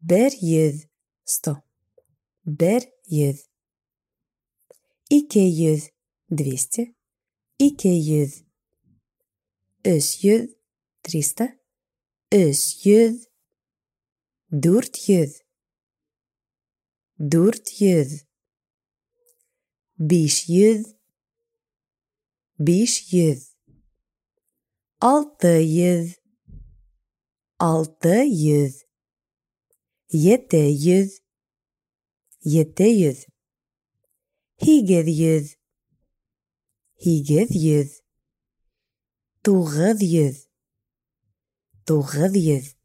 100 100 100 200 200 200 300 300 300 400 400 500 500 600 600 700 700 800 800 900 900